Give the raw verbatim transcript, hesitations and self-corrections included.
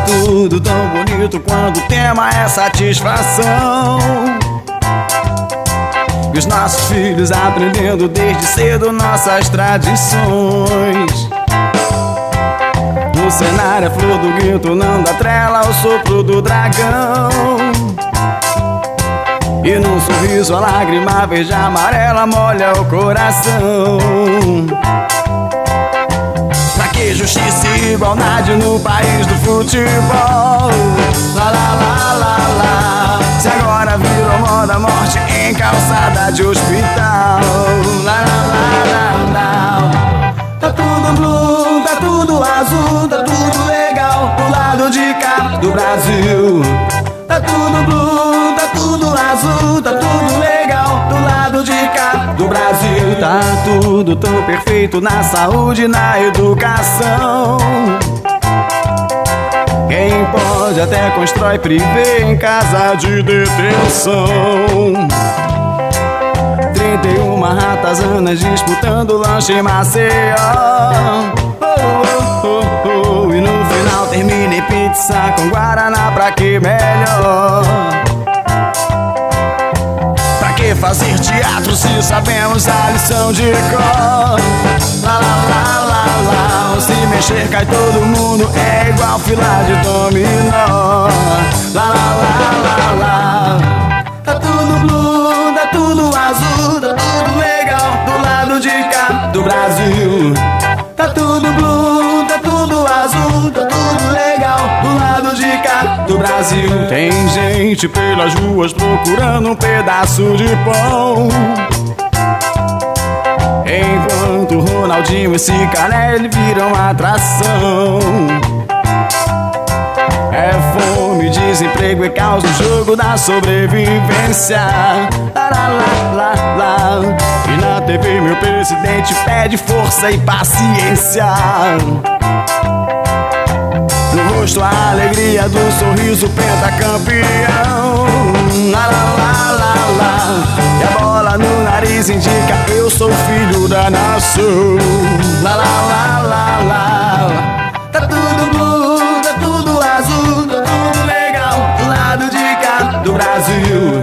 tudo tão bonito quando o tema é satisfação. E os nossos filhos aprendendo desde cedo nossas tradições. No cenário a flor do gueto não dá trela ao sopro do dragão. E num sorriso a lágrima verde amarela molha o coração. Pra que justiça e igualdade no país do futebol? Lá, lá, lá, lá, lá. Se agora virou moda morte em calçada de hospital. Lá, lá, lá, lá, lá. Tá tudo blue, tá tudo azul, tá tudo legal do lado de cá do Brasil. Tá tudo blue, tá tudo azul, tá tudo legal do lado de cá do Brasil. Tá tudo tão perfeito na saúde e na educação. Quem pode até constrói privê em casa de detenção. Trinta e uma ratazanas disputando lanche em Maceió. Oh, oh, oh, oh. E no final termina em pizza com guaraná, pra que melhor? Pra que fazer teatro se sabemos a lição de cor? Lá, lá, lá, lá, lá. Se mexer cai todo mundo, é igual fila de dominó. Lá, lá, lá, lá, lá. Tá tudo blue, tá tudo azul, tá tudo legal do lado de cá do Brasil. Tá tudo blue, tá tudo azul, tá tudo legal do lado de cá do Brasil. Tem gente pelas ruas procurando um pedaço de pão, enquanto Ronaldinho e Cicarelli viram atração. É fome, desemprego e caos no jogo da sobrevivência. Lá, lá, lá, lá, lá. E na T V meu presidente pede força e paciência. No rosto a alegria do sorriso pentacampeão. Lá, lá, lá, lá, lá. E a bola no nariz indica eu sou filho da nação. Lá, lá, lá, lá, lá. Tá tudo blue, tá tudo azul, tá tudo legal do lado de cá do Brasil.